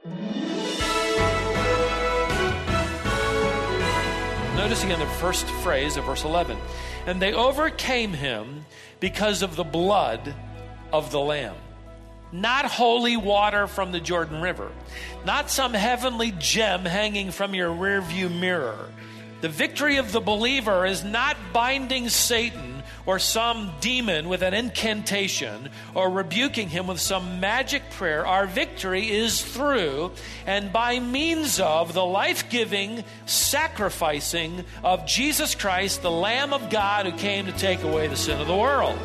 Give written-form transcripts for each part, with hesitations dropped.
Noticing in the first phrase of verse 11, and they overcame him because of the blood of the Lamb. Not holy water from the Jordan River. Not some heavenly gem hanging from your rearview mirror. The victory of the believer is not binding Satan or some demon with an incantation or rebuking him with some magic prayer. Our victory is through and by means of the life-giving, sacrificing of Jesus Christ, the Lamb of God who came to take away the sin of the world.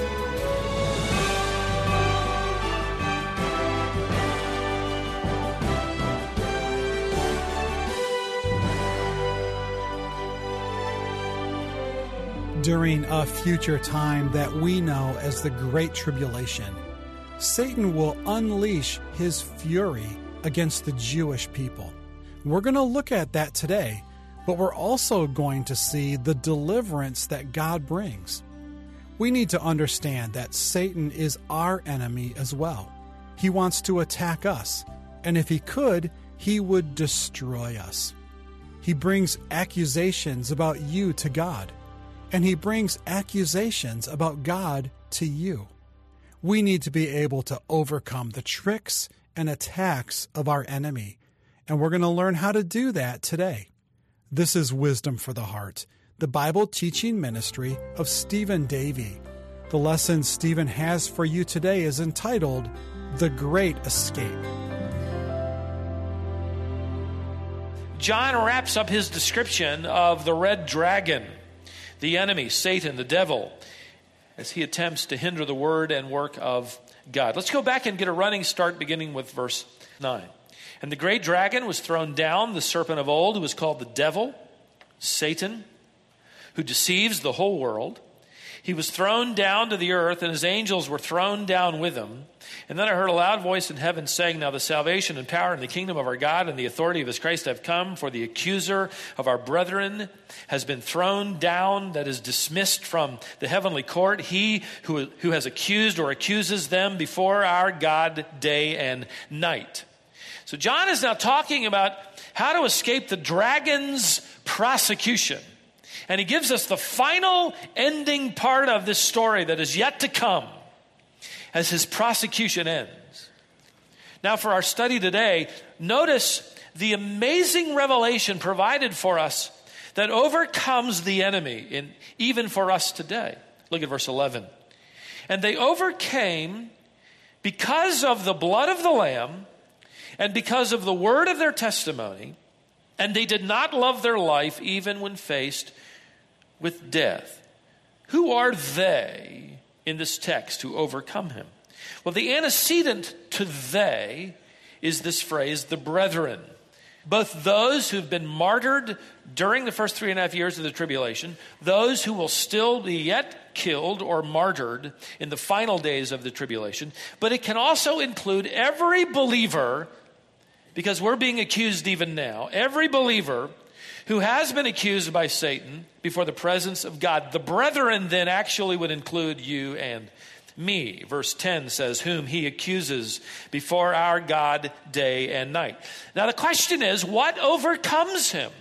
During a future time that we know as the Great Tribulation, Satan will unleash his fury against the Jewish people. We're going to look at that today, but we're also going to see the deliverance that God brings. We need to understand that Satan is our enemy as well. He wants to attack us, and if he could, he would destroy us. He brings accusations about you to God. And he brings accusations about God to you. We need to be able to overcome the tricks and attacks of our enemy. And we're going to learn how to do that today. This is Wisdom for the Heart, the Bible teaching ministry of Stephen Davey. The lesson Stephen has for you today is entitled, The Great Escape. John wraps up his description of the red dragon, the enemy, Satan, the devil, as he attempts to hinder the word and work of God. Let's go back and get a running start beginning with verse 9. And the great dragon was thrown down, the serpent of old, who was called the devil, Satan, who deceives the whole world. He was thrown down to the earth, and his angels were thrown down with him. And then I heard a loud voice in heaven saying, Now the salvation and power and the kingdom of our God and the authority of his Christ have come, for the accuser of our brethren has been thrown down, that is dismissed from the heavenly court, he who has accused or accuses them before our God day and night. So John is now talking about how to escape the dragon's prosecution. And he gives us the final ending part of this story that is yet to come as his prosecution ends. Now for our study today, notice the amazing revelation provided for us that overcomes the enemy, even for us today. Look at verse 11. And they overcame because of the blood of the Lamb and because of the word of their testimony, and they did not love their life even when faced with death. Who are they in this text who overcome him? Well, the antecedent to they is this phrase, the brethren. Both those who've been martyred during the first 3.5 years of the tribulation, those who will still be yet killed or martyred in the final days of the tribulation, but it can also include every believer, because we're being accused even now, every believer who has been accused by Satan before the presence of God. The brethren then actually would include you and me. Verse 10 says, whom he accuses before our God day and night. Now the question is, what overcomes him?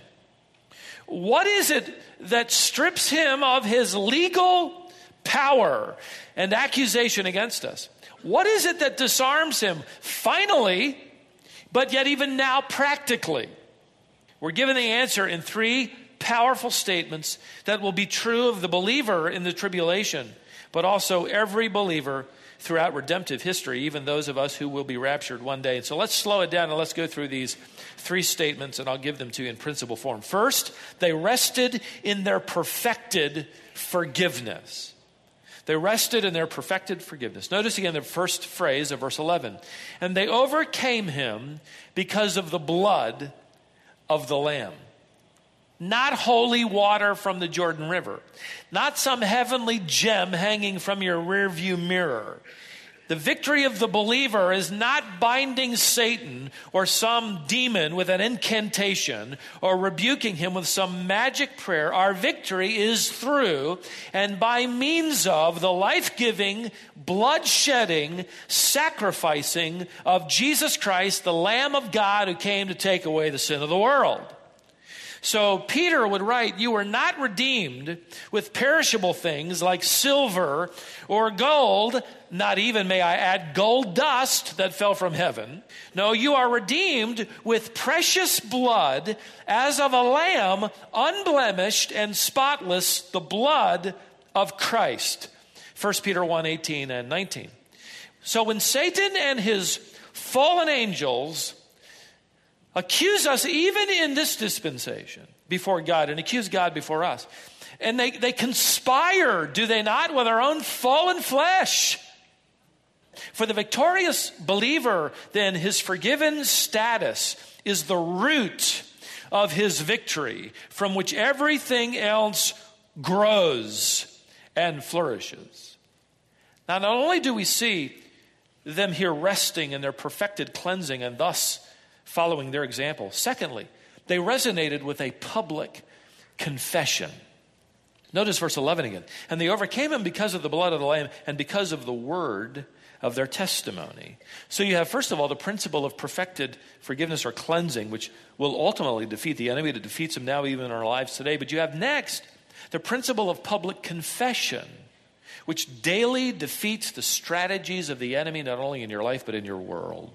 What is it that strips him of his legal power and accusation against us? What is it that disarms him finally, but yet even now practically? We're given the answer in 3 powerful statements that will be true of the believer in the tribulation, but also every believer throughout redemptive history, even those of us who will be raptured one day. And so let's slow it down and let's go through these 3 statements, and I'll give them to you in principle form. First, they rested in their perfected forgiveness. They rested in their perfected forgiveness. Notice again the first phrase of verse 11. And they overcame him because of the blood of the Lamb. Not holy water from the Jordan River. Not some heavenly gem hanging from your rearview mirror. The victory of the believer is not binding Satan or some demon with an incantation or rebuking him with some magic prayer. Our victory is through and by means of the life-giving, blood-shedding, sacrificing of Jesus Christ, the Lamb of God who came to take away the sin of the world. So Peter would write, you were not redeemed with perishable things like silver or gold, not even, may I add, gold dust that fell from heaven. No, you are redeemed with precious blood as of a lamb, unblemished and spotless, the blood of Christ. 1 Peter 1:18 and 19. So when Satan and his fallen angels accuse us even in this dispensation before God and accuse God before us. And they conspire, do they not, with our own fallen flesh. For the victorious believer, then, his forgiven status is the root of his victory from which everything else grows and flourishes. Now, not only do we see them here resting in their perfected cleansing and thus following their example. Secondly, they resonated with a public confession. Notice verse 11 again. And they overcame him because of the blood of the Lamb and because of the word of their testimony. So you have, first of all, the principle of perfected forgiveness or cleansing, which will ultimately defeat the enemy, that defeats him now even in our lives today. But you have next the principle of public confession, which daily defeats the strategies of the enemy, not only in your life, but in your world.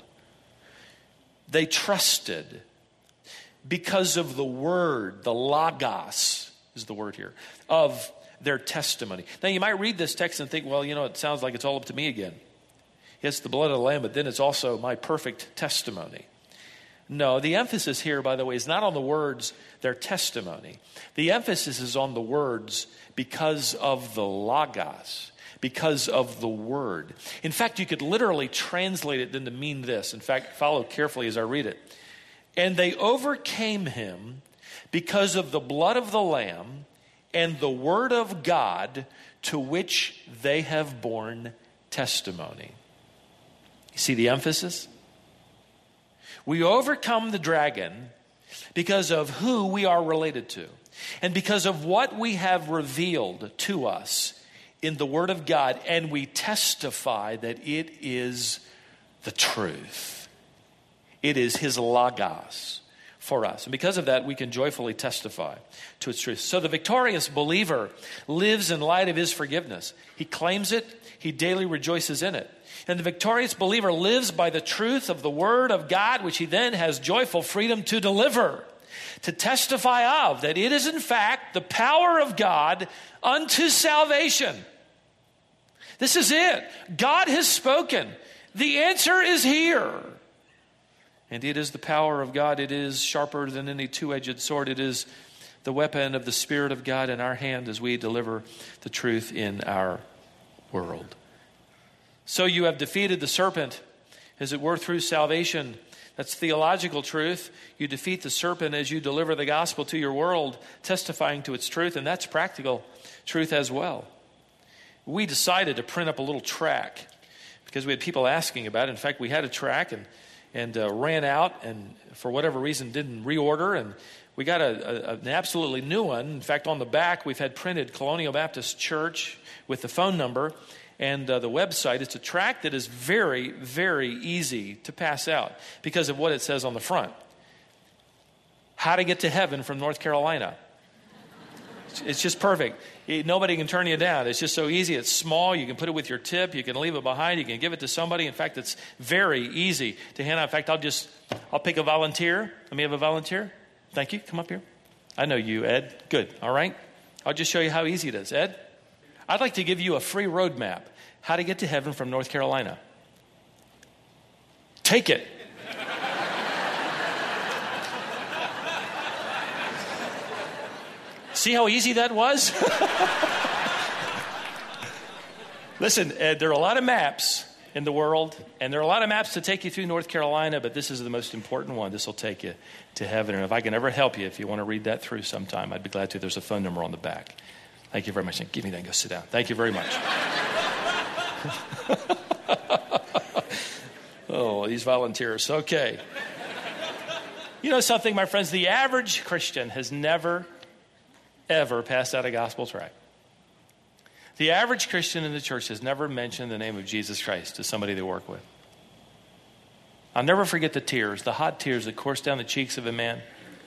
They trusted because of the word, the logos is the word here, of their testimony. Now you might read this text and think, well, it sounds like it's all up to me again. Yes, the blood of the Lamb, but then it's also my perfect testimony. No, the emphasis here, by the way, is not on the words, their testimony. The emphasis is on the words because of the logos, because of the word. In fact, you could literally translate it then to mean this. In fact, follow carefully as I read it. And they overcame him because of the blood of the Lamb and the word of God to which they have borne testimony. You see the emphasis? We overcome the dragon because of who we are related to and because of what we have revealed to us in the Word of God, and we testify that it is the truth. It is His logos for us. And because of that, we can joyfully testify to its truth. So the victorious believer lives in light of his forgiveness. He claims it. He daily rejoices in it. And the victorious believer lives by the truth of the Word of God, which he then has joyful freedom to deliver, to testify of, that it is in fact the power of God unto salvation. This is it. God has spoken. The answer is here. And it is the power of God. It is sharper than any two-edged sword. It is the weapon of the Spirit of God in our hand as we deliver the truth in our world. So you have defeated the serpent, as it were, through salvation. That's theological truth. You defeat the serpent as you deliver the gospel to your world, testifying to its truth, and that's practical truth as well. We decided to print up a little track because we had people asking about it. In fact, we had a track and ran out and for whatever reason didn't reorder, and we got an absolutely new one. In fact, on the back we've had printed Colonial Baptist Church with the phone number and the website. It's a tract that is very, very easy to pass out because of what it says on the front. How to get to heaven from North Carolina. It's just perfect. Nobody can turn you down. It's just so easy. It's small. You can put it with your tip. You can leave it behind. You can give it to somebody. In fact, it's very easy to hand out. In fact, I'll pick a volunteer. Let me have a volunteer. Thank you. Come up here. I know you, Ed. Good. All right. I'll just show you how easy it is. Ed, I'd like to give you a free road map. How to get to heaven from North Carolina. Take it. See how easy that was? Listen, there are a lot of maps in the world, and there are a lot of maps to take you through North Carolina, but this is the most important one. This will take you to heaven. And if I can ever help you, if you want to read that through sometime, I'd be glad to. There's a phone number on the back. Thank you very much. Give me that and go sit down. Thank you very much. of these volunteers. Okay. You know something, my friends? The average Christian has never, ever passed out a gospel tract. The average Christian in the church has never mentioned the name of Jesus Christ to somebody they work with. I'll never forget the tears, the hot tears that coursed down the cheeks of a man.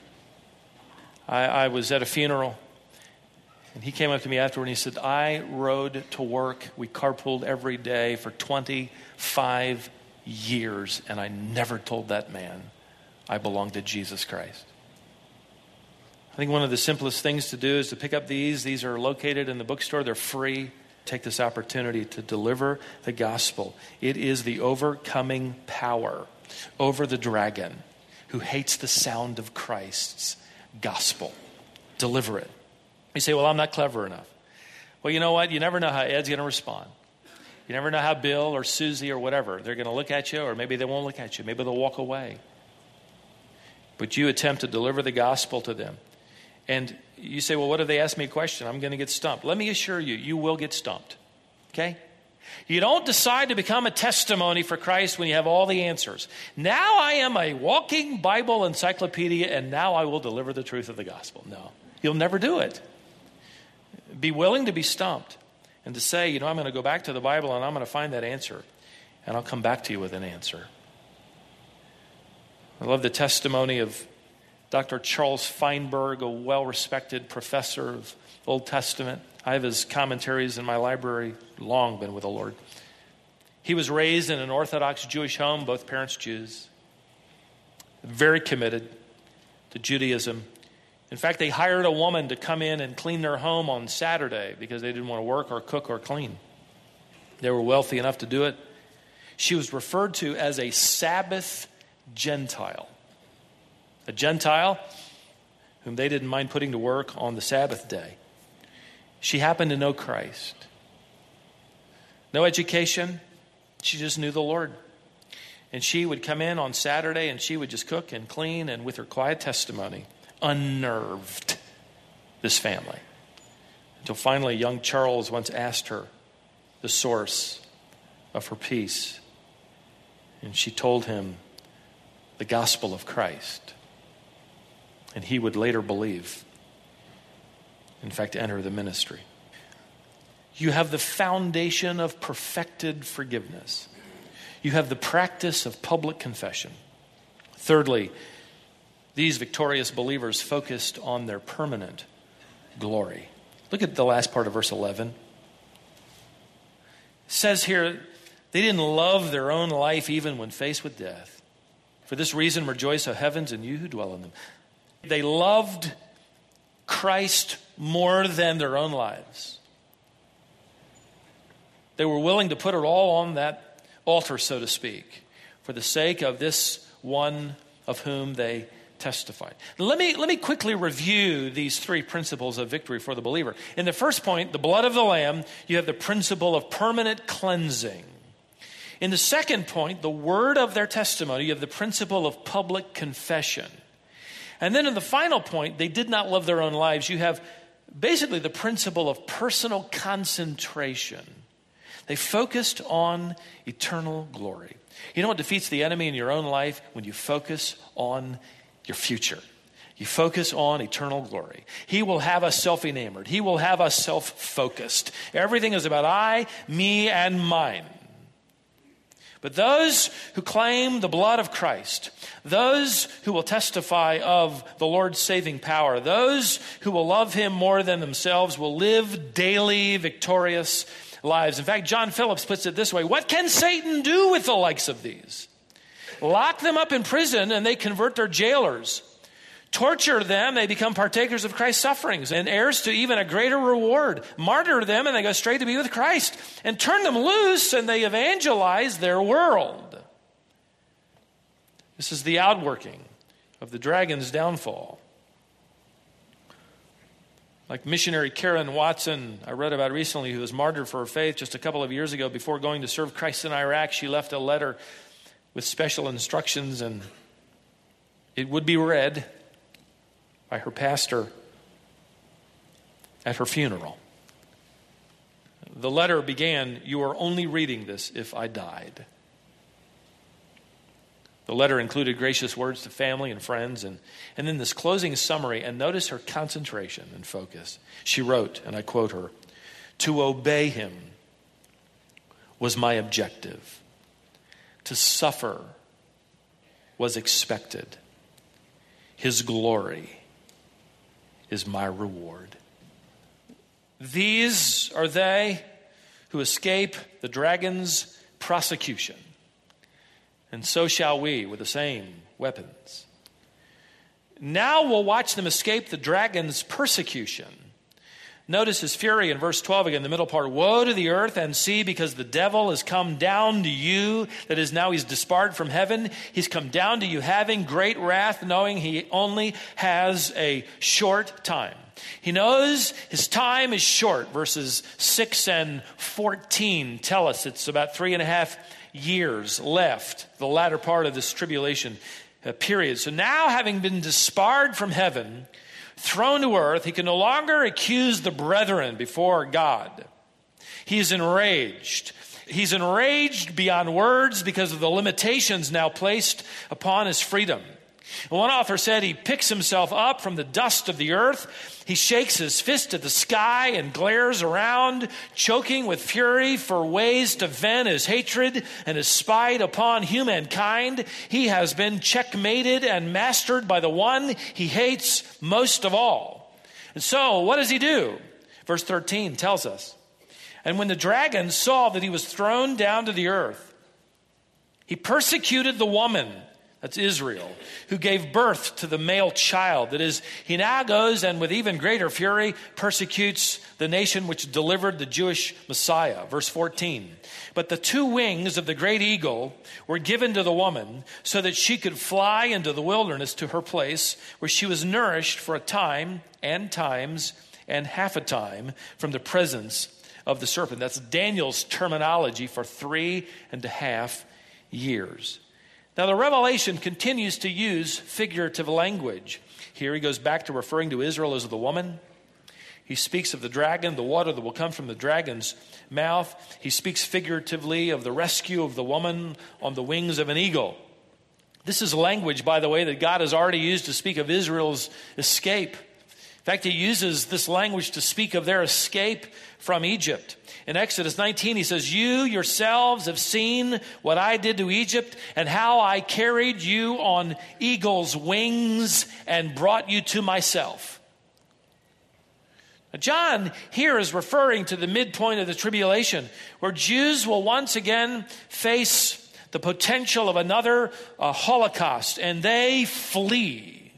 I was at a funeral, and he came up to me afterward and he said, I rode to work. We carpooled every day for 25 years, and I never told that man I belong to Jesus Christ. I think one of the simplest things to do is to pick up these. These are located in the bookstore. They're free. Take this opportunity to deliver the gospel. It is the overcoming power over the dragon who hates the sound of Christ's gospel. Deliver it. You say, well, I'm not clever enough. Well, you know what? You never know how Ed's going to respond. You never know how Bill or Susie or whatever, they're going to look at you, or maybe they won't look at you. Maybe they'll walk away. But you attempt to deliver the gospel to them. And you say, well, what if they ask me a question? I'm going to get stumped. Let me assure you, you will get stumped. Okay? You don't decide to become a testimony for Christ when you have all the answers. Now I am a walking Bible encyclopedia, and now I will deliver the truth of the gospel. No, you'll never do it. Be willing to be stumped and to say, I'm going to go back to the Bible and I'm going to find that answer, and I'll come back to you with an answer. I love the testimony of Dr. Charles Feinberg, a well-respected professor of Old Testament. I have his commentaries in my library, long been with the Lord. He was raised in an Orthodox Jewish home, both parents Jews, very committed to Judaism. In fact, they hired a woman to come in and clean their home on Saturday because they didn't want to work or cook or clean. They were wealthy enough to do it. She was referred to as a Sabbath Gentile. A Gentile whom they didn't mind putting to work on the Sabbath day. She happened to know Christ. No education. She just knew the Lord. And she would come in on Saturday and she would just cook and clean, and with her quiet testimony, unnerved this family. Until finally young Charles once asked her the source of her peace. And she told him the gospel of Christ. And he would later believe, in fact, enter the ministry. You have the foundation of perfected forgiveness. You have the practice of public confession. Thirdly, these victorious believers focused on their permanent glory. Look at the last part of verse 11. It says here, they didn't love their own life even when faced with death. For this reason, rejoice, O heavens, and you who dwell in them. They loved Christ more than their own lives. They were willing to put it all on that altar, so to speak, for the sake of this one of whom they testified. Let me quickly review these three principles of victory for the believer. In the first point, the blood of the Lamb, you have the principle of permanent cleansing. In the second point, the word of their testimony, you have the principle of public confession. And then in the final point, they did not love their own lives. You have basically the principle of personal concentration. They focused on eternal glory. You know what defeats the enemy in your own life? When you focus on your future. You focus on eternal glory. He will have us self-enamored. He will have us self-focused. Everything is about I, me, and mine. But those who claim the blood of Christ, those who will testify of the Lord's saving power, those who will love him more than themselves will live daily victorious lives. In fact, John Phillips puts it this way: what can Satan do with the likes of these? Lock them up in prison and they convert their jailers. Torture them, they become partakers of Christ's sufferings and heirs to even a greater reward. Martyr them and they go straight to be with Christ. And turn them loose and they evangelize their world. This is the outworking of the dragon's downfall. Like missionary Karen Watson, I read about recently, who was martyred for her faith just a couple of years ago. Before going to serve Christ in Iraq, she left a letter with special instructions, and it would be read by her pastor at her funeral. The letter began, "You are only reading this if I died." The letter included gracious words to family and friends, and then this closing summary, and notice her concentration and focus. She wrote, and I quote her, "To obey him was my objective. To suffer was expected. His glory is my reward." These are they who escape the dragon's prosecution. And so shall we with the same weapons. Now we'll watch them escape the dragon's persecution. Notice his fury in verse 12 again, the middle part. "Woe to the earth and sea, because the devil has come down to you." That is, now he's disbarred from heaven. He's come down to you having great wrath, knowing he only has a short time. He knows his time is short. Verses 6 and 14 tell us it's about 3.5 years left, the latter part of this tribulation period. So now, having been disbarred from heaven, thrown to earth, he can no longer accuse the brethren before God. He is enraged. He's enraged beyond words because of the limitations now placed upon his freedom. One author said he picks himself up from the dust of the earth. He shakes his fist at the sky and glares around, choking with fury for ways to vent his hatred and his spite upon humankind. He has been checkmated and mastered by the one he hates most of all. And so, what does he do? Verse 13 tells us, "And when the dragon saw that he was thrown down to the earth, he persecuted the woman," that's Israel, "who gave birth to the male child." That is, he now goes and with even greater fury persecutes the nation which delivered the Jewish Messiah. Verse 14. "But the 2 wings of the great eagle were given to the woman so that she could fly into the wilderness to her place where she was nourished for a time and times and half a time from the presence of the serpent." That's Daniel's terminology for 3.5 years. Now, the Revelation continues to use figurative language. Here he goes back to referring to Israel as the woman. He speaks of the dragon, the water that will come from the dragon's mouth. He speaks figuratively of the rescue of the woman on the wings of an eagle. This is language, by the way, that God has already used to speak of Israel's escape. In fact, he uses this language to speak of their escape from Egypt. In Exodus 19, he says, "You yourselves have seen what I did to Egypt and how I carried you on eagle's wings and brought you to myself." Now, John here is referring to the midpoint of the tribulation, where Jews will once again face the potential of another Holocaust, and they flee.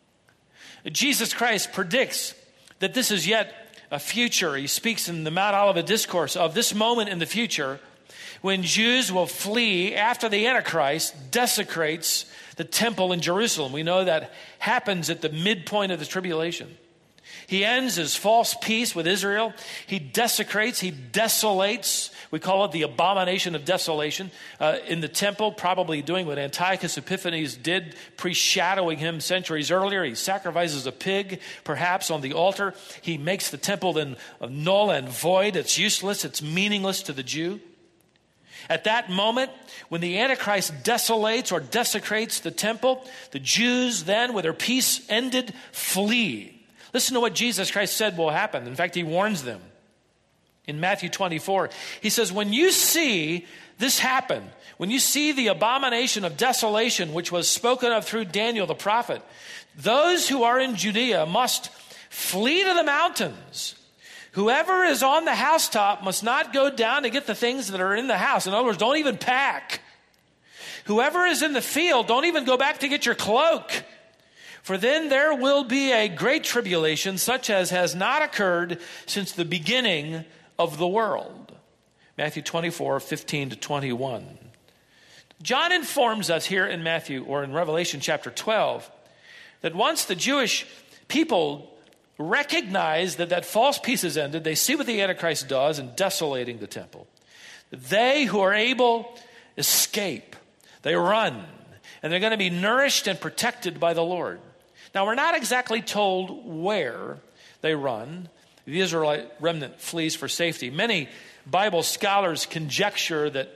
Jesus Christ predicts that this is yet a future. He speaks in the Mount Olivet Discourse of this moment in the future when Jews will flee after the Antichrist desecrates the temple in Jerusalem. We know that happens at the midpoint of the tribulation. He ends his false peace with Israel. He desecrates, he desolates. We call it the abomination of desolation in the temple, probably doing what Antiochus Epiphanes did, pre-shadowing him centuries earlier. He sacrifices a pig, perhaps, on the altar. He makes the temple then null and void. It's useless. It's meaningless to the Jew. At that moment, when the Antichrist desolates or desecrates the temple, the Jews then, with their peace ended, flee. Listen to what Jesus Christ said will happen. In fact, he warns them. In Matthew 24, he says, "When you see this happen, when you see the abomination of desolation, which was spoken of through Daniel the prophet, those who are in Judea must flee to the mountains. Whoever is on the housetop must not go down to get the things that are in the house." In other words, don't even pack. "Whoever is in the field, don't even go back to get your cloak. For then there will be a great tribulation, such as has not occurred since the beginning of the world." Matthew 24, 15 to 21. John informs us here in Matthew, or in Revelation chapter 12, that once the Jewish people recognize that false peace has ended, they see what the Antichrist does in desolating the temple. They who are able escape. They run. And they're going to be nourished and protected by the Lord. Now, we're not exactly told where they run. The Israelite remnant flees for safety. Many Bible scholars conjecture that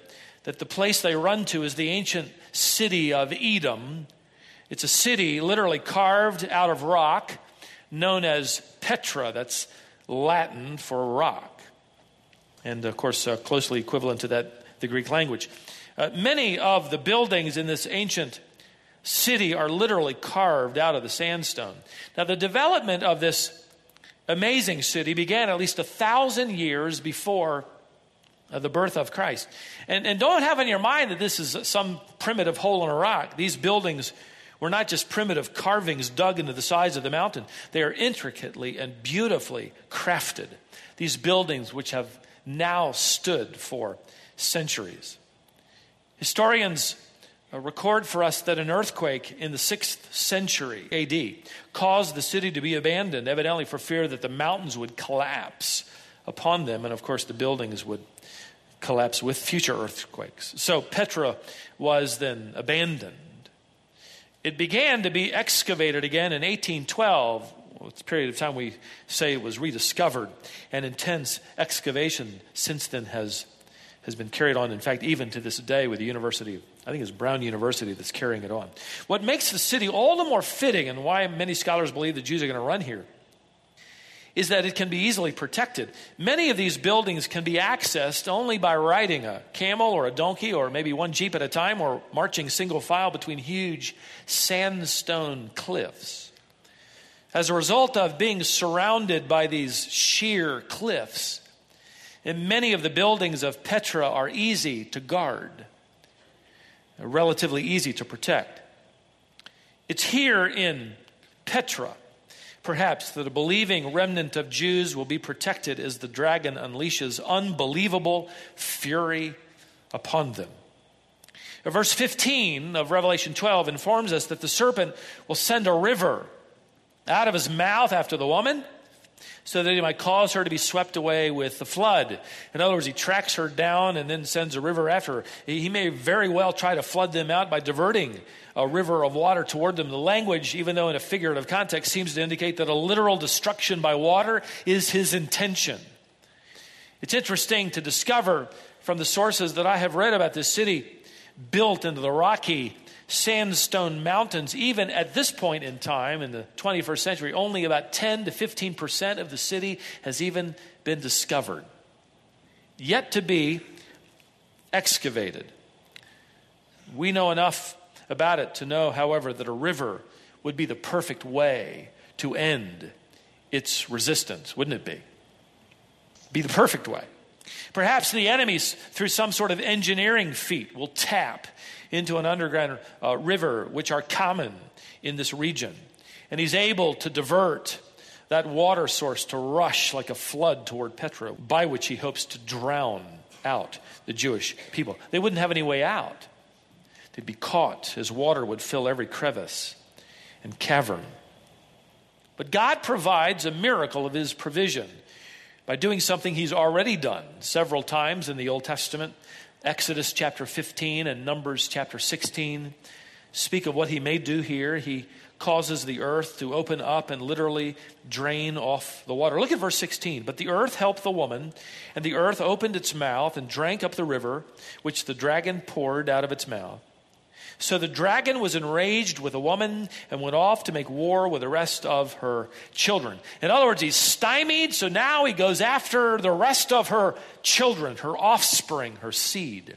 that the place they run to is the ancient city of Edom. It's a city literally carved out of rock, known as Petra. That's Latin for rock. And of course, closely equivalent to that, the Greek language. Many of the buildings in this ancient city are literally carved out of the sandstone. Now, the development of this amazing city began at least 1,000 years before the birth of Christ. And don't have in your mind that this is some primitive hole in a rock. These buildings were not just primitive carvings dug into the sides of the mountain. They are intricately and beautifully crafted. These buildings which have now stood for centuries. Historians record for us that an earthquake in the 6th century AD caused the city to be abandoned, evidently for fear that the mountains would collapse upon them, and of course the buildings would collapse with future earthquakes. So Petra was then abandoned. It began to be excavated again in 1812. It's a period of time we say it was rediscovered, and intense excavation since then has been carried on, in fact, even to this day with the University, I think it's Brown University that's carrying it on. What makes the city all the more fitting, and why many scholars believe the Jews are going to run here, is that it can be easily protected. Many of these buildings can be accessed only by riding a camel or a donkey or maybe one jeep at a time, or marching single file between huge sandstone cliffs. As a result of being surrounded by these sheer cliffs, and many of the buildings of Petra are easy to guard, relatively easy to protect. It's here in Petra, perhaps, that a believing remnant of Jews will be protected as the dragon unleashes unbelievable fury upon them. Verse 15 of Revelation 12 informs us that the serpent will send a river out of his mouth after the woman, so that he might cause her to be swept away with the flood. In other words, he tracks her down and then sends a river after her. He may very well try to flood them out by diverting a river of water toward them. The language, even though in a figurative context, seems to indicate that a literal destruction by water is his intention. It's interesting to discover from the sources that I have read about this city, built into the rocky sandstone mountains, even at this point in time in the 21st century, only about 10 to 15% of the city has even been discovered, yet to be excavated. We know enough about it to know, however, that a river would be the perfect way to end its resistance, wouldn't it be? Be the perfect way. Perhaps the enemies, through some sort of engineering feat, will tap into an underground river, which are common in this region. And he's able to divert that water source to rush like a flood toward Petra, by which he hopes to drown out the Jewish people. They wouldn't have any way out. They'd be caught as water would fill every crevice and cavern. But God provides a miracle of his provision by doing something he's already done several times in the Old Testament. Exodus chapter 15 and Numbers chapter 16 speak of what he may do here. He causes the earth to open up and literally drain off the water. Look at verse 16. But the earth helped the woman, and the earth opened its mouth and drank up the river, which the dragon poured out of its mouth. So the dragon was enraged with the woman and went off to make war with the rest of her children. In other words, he's stymied, so now he goes after the rest of her children, her offspring, her seed.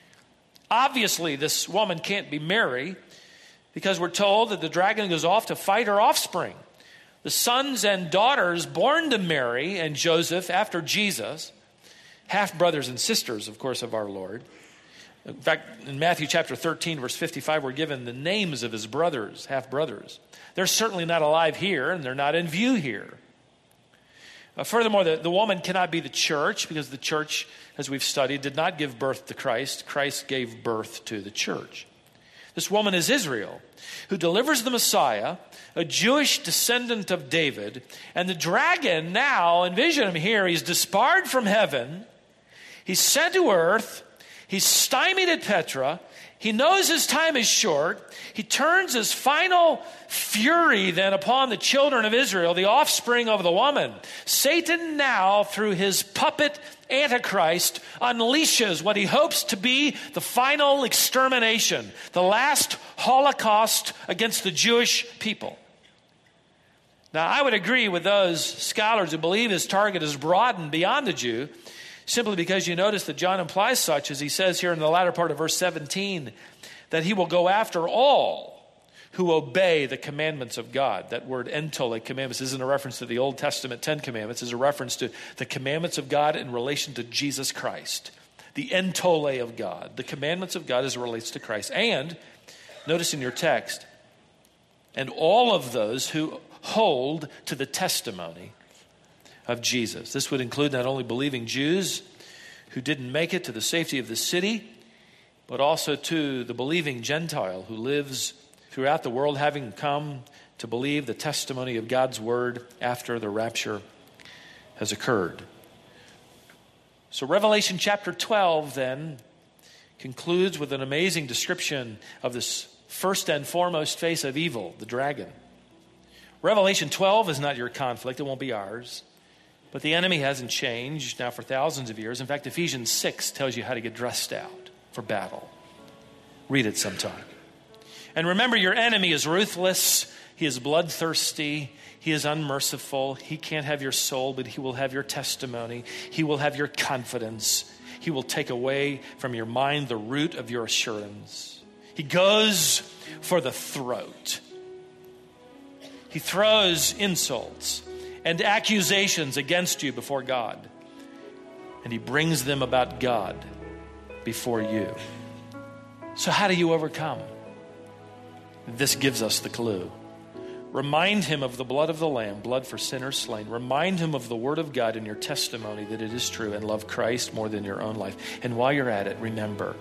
Obviously, this woman can't be Mary, because we're told that the dragon goes off to fight her offspring. The sons and daughters born to Mary and Joseph after Jesus, half brothers and sisters, of course, of our Lord. In fact, in Matthew chapter 13, verse 55, we're given the names of his brothers, half-brothers. They're certainly not alive here, and they're not in view here. Furthermore, the woman cannot be the church, because the church, as we've studied, did not give birth to Christ. Christ gave birth to the church. This woman is Israel, who delivers the Messiah, a Jewish descendant of David. And the dragon now, envision him here, he's disbarred from heaven. He's sent to earth. He's stymied at Petra. He knows his time is short. He turns his final fury then upon the children of Israel, the offspring of the woman. Satan now, through his puppet Antichrist unleashes what he hopes to be the final extermination, the last Holocaust against the Jewish people. Now, I would agree with those scholars who believe his target is broadened beyond the Jew, simply because you notice that John implies such, as he says here in the latter part of verse 17, that he will go after all who obey the commandments of God. That word entole, commandments, isn't a reference to the Old Testament 10 commandments. It's a reference to the commandments of God in relation to Jesus Christ. The entole of God, the commandments of God as it relates to Christ. And, notice in your text, and all of those who hold to the testimony of Jesus. This would include not only believing Jews who didn't make it to the safety of the city, but also to the believing Gentile who lives throughout the world, having come to believe the testimony of God's word after the rapture has occurred. So Revelation chapter 12 then concludes with an amazing description of this first and foremost face of evil, the dragon. Revelation 12 is not your conflict, it won't be ours. But the enemy hasn't changed now for thousands of years. In fact, Ephesians 6 tells you how to get dressed out for battle. Read it sometime. And remember, your enemy is ruthless, he is bloodthirsty, he is unmerciful. He can't have your soul, but he will have your testimony. He will have your confidence. He will take away from your mind the root of your assurance. He goes for the throat. He throws insults and accusations against you before God. And he brings them about God before you. So how do you overcome? This gives us the clue. Remind him of the blood of the Lamb, blood for sinners slain. Remind him of the word of God in your testimony that it is true, and love Christ more than your own life. And while you're at it, remember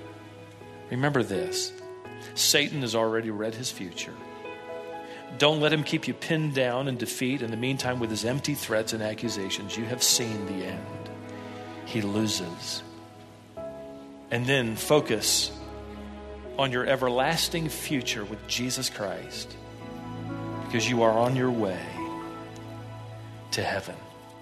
this. Satan has already read his future. Don't let him keep you pinned down in defeat. In the meantime, with his empty threats and accusations, you have seen the end. He loses. And then focus on your everlasting future with Jesus Christ, because you are on your way to heaven.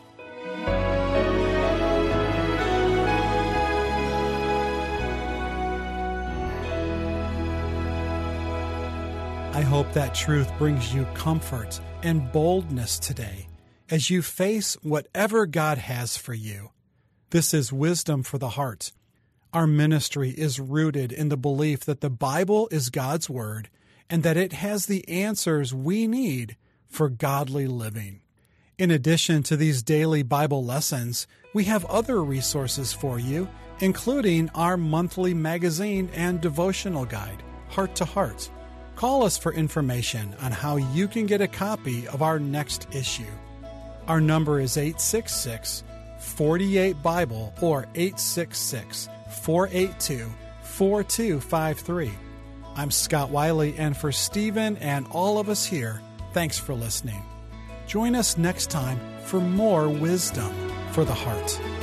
I hope that truth brings you comfort and boldness today as you face whatever God has for you. This is Wisdom for the Heart. Our ministry is rooted in the belief that the Bible is God's Word and that it has the answers we need for godly living. In addition to these daily Bible lessons, we have other resources for you, including our monthly magazine and devotional guide, Heart to Heart. Call us for information on how you can get a copy of our next issue. Our number is 866-48-BIBLE or 866-482-4253. I'm Scott Wiley, and for Stephen and all of us here, thanks for listening. Join us next time for more Wisdom for the Heart.